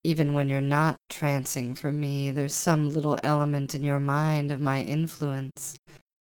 Even when you're not trancing for me, there's some little element in your mind of my influence.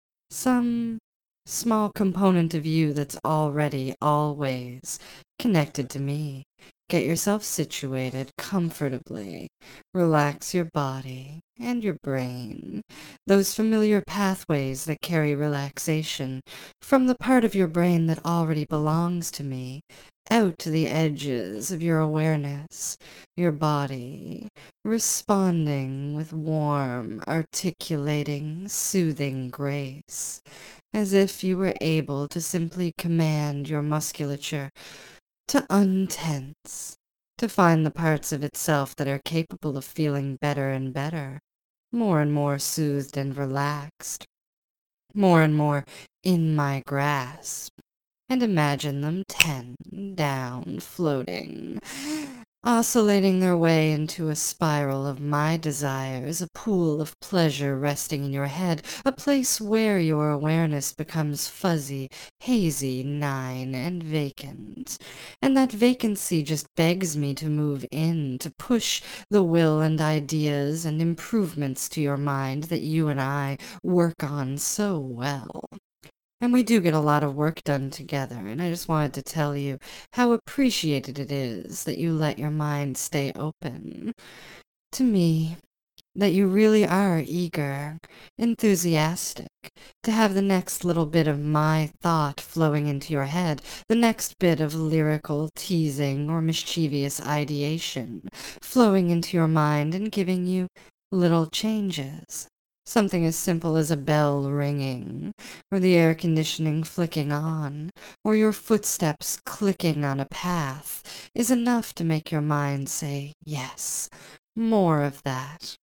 Some small component of you that's already, always connected to me. Get yourself situated comfortably. Relax your body and your brain. Those familiar pathways that carry relaxation from the part of your brain that already belongs to me out to the edges of your awareness, your body, responding with warm, articulating, soothing grace, as if you were able to simply command your musculature to untense, to find the parts of itself that are capable of feeling better and better, more and more soothed and relaxed, more and more in my grasp, and imagine them 10 down, floating, oscillating their way into a spiral of my desires, a pool of pleasure resting in your head, a place where your awareness becomes fuzzy, hazy, 9, and vacant. And that vacancy just begs me to move in, to push the will and ideas and improvements to your mind that you and I work on so well. And we do get a lot of work done together, and I just wanted to tell you how appreciated it is that you let your mind stay open to me, that you really are eager, enthusiastic, to have the next little bit of my thought flowing into your head, the next bit of lyrical teasing or mischievous ideation flowing into your mind and giving you little changes. Something as simple as a bell ringing, or the air conditioning flicking on, or your footsteps clicking on a path is enough to make your mind say, yes, more of that,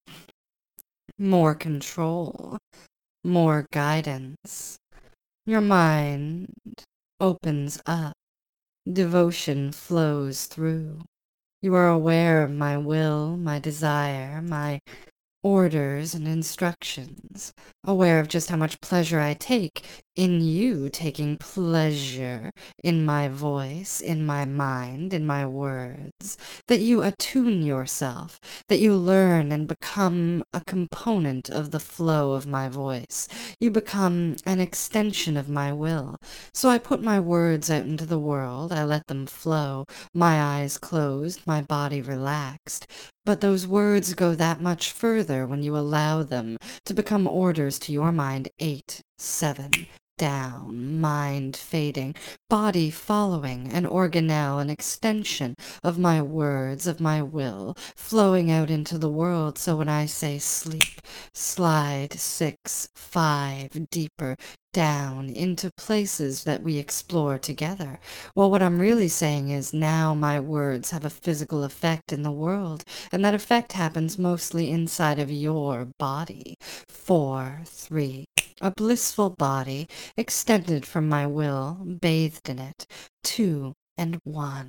more control, more guidance. Your mind opens up, devotion flows through. You are aware of my will, my desire, my orders and instructions, aware of just how much pleasure I take in you taking pleasure in my voice, in my mind, in my words, that you attune yourself, that you learn and become a component of the flow of my voice. You become an extension of my will. So I put my words out into the world, I let them flow, my eyes closed, my body relaxed, but those words go that much further when you allow them to become orders to your mind. 8, 7, down, mind fading, body following, an organelle, an extension of my words, of my will, flowing out into the world. So when I say sleep, slide 6, 5, deeper, down into places that we explore together. Well, what I'm really saying is now my words have a physical effect in the world, and that effect happens mostly inside of your body. 4, 3, a blissful body extended from my will, bathed in it. 2 and 1.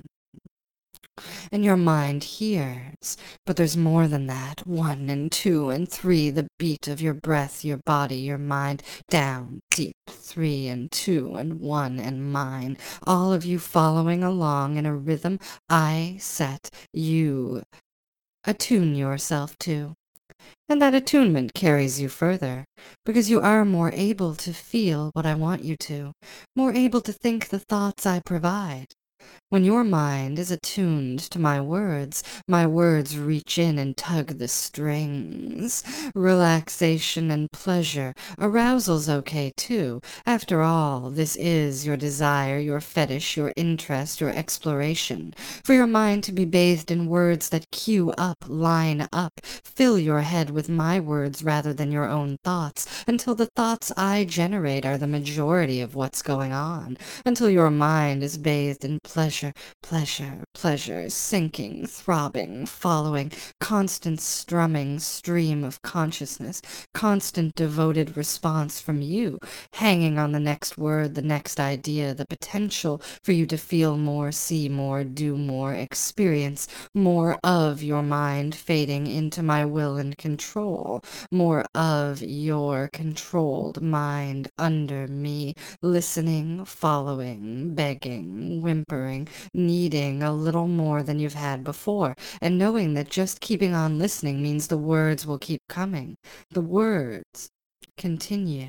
And your mind hears, but there's more than that. 1 and 2 and 3, the beat of your breath, your body, your mind, down, deep. 3 and 2 and 1 and mine, all of you following along in a rhythm I set you attune yourself to. And that attunement carries you further, because you are more able to feel what I want you to, more able to think the thoughts I provide. When your mind is attuned to my words reach in and tug the strings. Relaxation and pleasure. Arousal's okay too. After all, this is your desire, your fetish, your interest, your exploration. For your mind to be bathed in words that cue up, line up, fill your head with my words rather than your own thoughts, until the thoughts I generate are the majority of what's going on, until your mind is bathed in pleasure, pleasure, pleasure, sinking, throbbing, following, constant strumming stream of consciousness, constant devoted response from you, hanging on the next word, the next idea, the potential for you to feel more, see more, do more, experience more of your mind fading into my will and control, more of your controlled mind under me, listening, following, begging, whimpering, needing a little more than you've had before, and knowing that just keeping on listening means the words will keep coming. The words continue.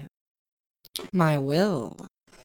My will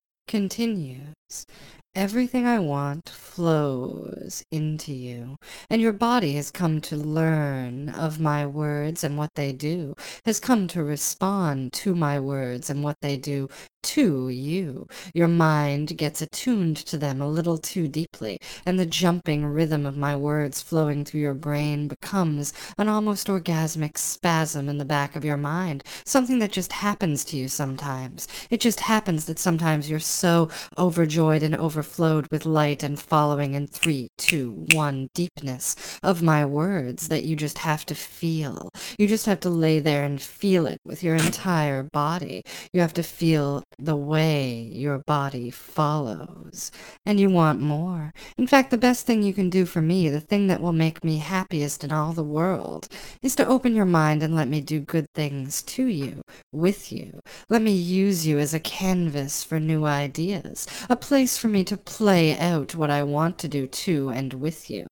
continues. Everything I want flows into you, and your body has come to learn of my words and what they do, has come to respond to my words and what they do to you. Your mind gets attuned to them a little too deeply, and the jumping rhythm of my words flowing through your brain becomes an almost orgasmic spasm in the back of your mind, something that just happens to you sometimes. It just happens that sometimes you're so overjoyed and overflowed with light and following in 3, 2, 1 deepness of my words that you just have to feel. You just have to lay there and feel it with your entire body. You have to feel the way your body follows. And you want more. In fact, the best thing you can do for me, the thing that will make me happiest in all the world, is to open your mind and let me do good things to you, with you. Let me use you as a canvas for new ideas, a place for me to play out what I want to do to and with you.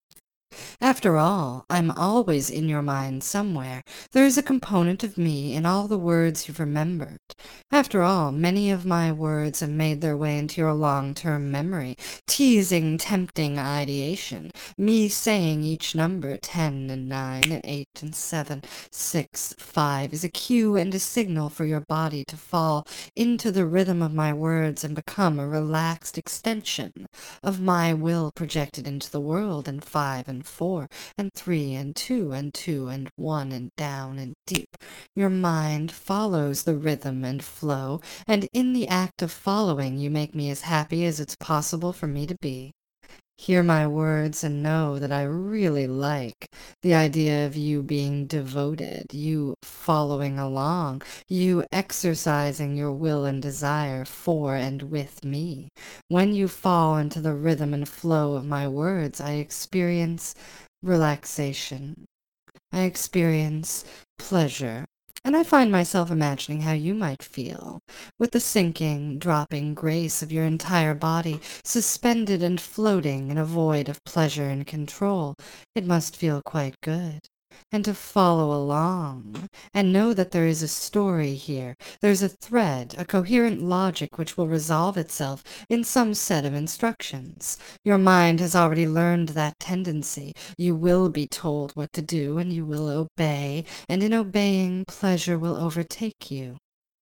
After all, I'm always in your mind somewhere. There is a component of me in all the words you've remembered. After all, many of my words have made their way into your long-term memory, teasing, tempting ideation. Me saying each number, 10 and 9 and 8 and 7, 6, 5, is a cue and a signal for your body to fall into the rhythm of my words and become a relaxed extension of my will projected into the world in 5 and 4 and 3 and 2 and 2 and 1 and down and deep. Your mind follows the rhythm and flow, and in the act of following you make me as happy as it's possible for me to be. Hear my words and know that I really like the idea of you being devoted, you following along, you exercising your will and desire for and with me. When you fall into the rhythm and flow of my words, I experience relaxation. I experience pleasure. And I find myself imagining how you might feel, with the sinking, dropping grace of your entire body, suspended and floating in a void of pleasure and control. It must feel quite good. And to follow along, and know that there is a story here. There's a thread, a coherent logic which will resolve itself in some set of instructions. Your mind has already learned that tendency. You will be told what to do, and you will obey, and in obeying, pleasure will overtake you.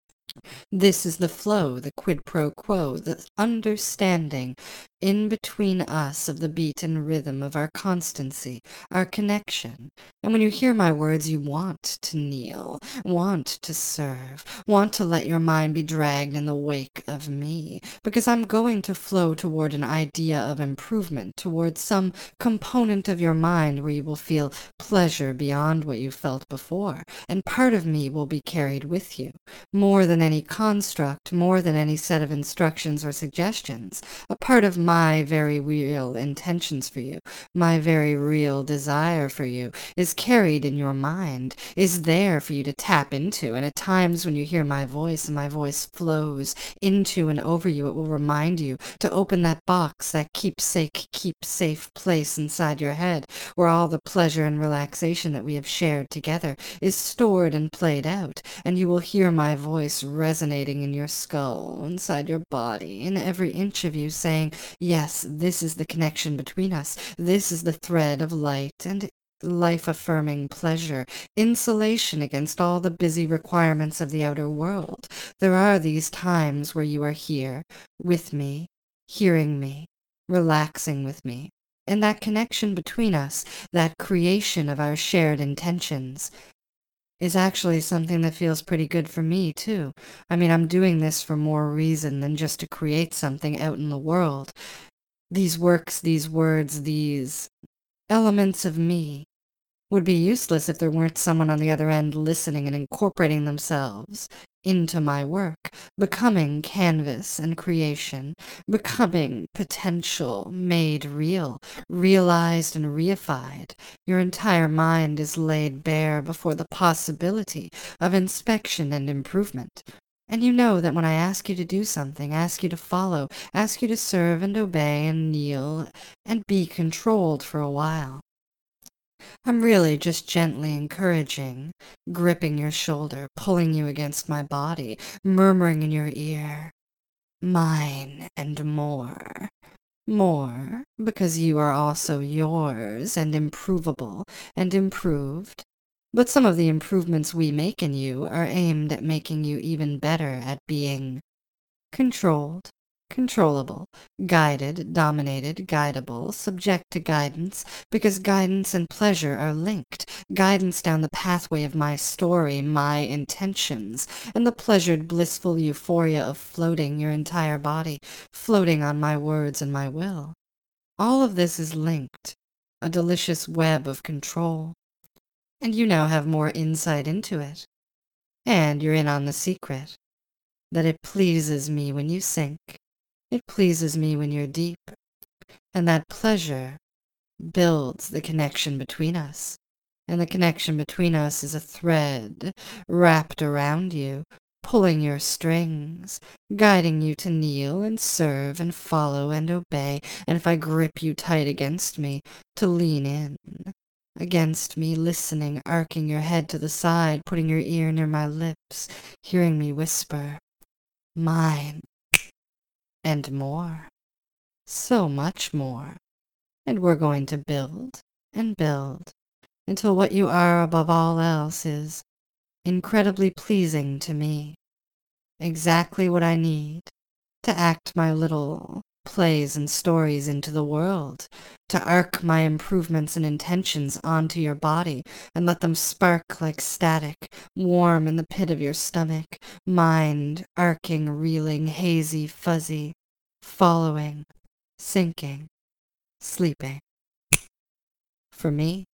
This is the flow, the quid pro quo, the understanding in between us of the beat and rhythm of our constancy, our connection. And when you hear my words, you want to kneel, want to serve, want to let your mind be dragged in the wake of me, because I'm going to flow toward an idea of improvement, toward some component of your mind where you will feel pleasure beyond what you felt before, and part of me will be carried with you. More than any construct, more than any set of instructions or suggestions, a part of my very real intentions for you, my very real desire for you, is carried in your mind, is there for you to tap into, and at times when you hear my voice and my voice flows into and over you, it will remind you to open that box, that keepsake, keep safe place inside your head, where all the pleasure and relaxation that we have shared together is stored and played out, and you will hear my voice resonating in your skull, inside your body, in every inch of you, saying, yes, this is the connection between us. This is the thread of light and life-affirming pleasure, insulation against all the busy requirements of the outer world. There are these times where you are here, with me, hearing me, relaxing with me. And that connection between us, that creation of our shared intentions, is actually something that feels pretty good for me, too. I mean, I'm doing this for more reason than just to create something out in the world. These works, these words, these elements of me would be useless if there weren't someone on the other end listening and incorporating themselves into my work, becoming canvas and creation, becoming potential made real, realized and reified. Your entire mind is laid bare before the possibility of inspection and improvement. And you know that when I ask you to do something, ask you to follow, ask you to serve and obey and kneel and be controlled for a while, I'm really just gently encouraging, gripping your shoulder, pulling you against my body, murmuring in your ear, mine and more. More, because you are also yours and improvable and improved. But some of the improvements we make in you are aimed at making you even better at being controlled, controllable, guided, dominated, guidable, subject to guidance, because guidance and pleasure are linked. Guidance down the pathway of my story, my intentions, and the pleasured, blissful euphoria of floating your entire body, floating on my words and my will. All of this is linked, a delicious web of control. And you now have more insight into it. And you're in on the secret that it pleases me when you sink, it pleases me when you're deep, and that pleasure builds the connection between us, and the connection between us is a thread wrapped around you, pulling your strings, guiding you to kneel and serve and follow and obey, and if I grip you tight against me, to lean in. Against me, listening, arcing your head to the side, putting your ear near my lips, hearing me whisper, mine, and more, so much more. And we're going to build and build until what you are above all else is incredibly pleasing to me, exactly what I need to act my little plays and stories into the world, to arc my improvements and intentions onto your body and let them spark like static, warm in the pit of your stomach, mind arcing, reeling, hazy, fuzzy, following, sinking, sleeping. For me,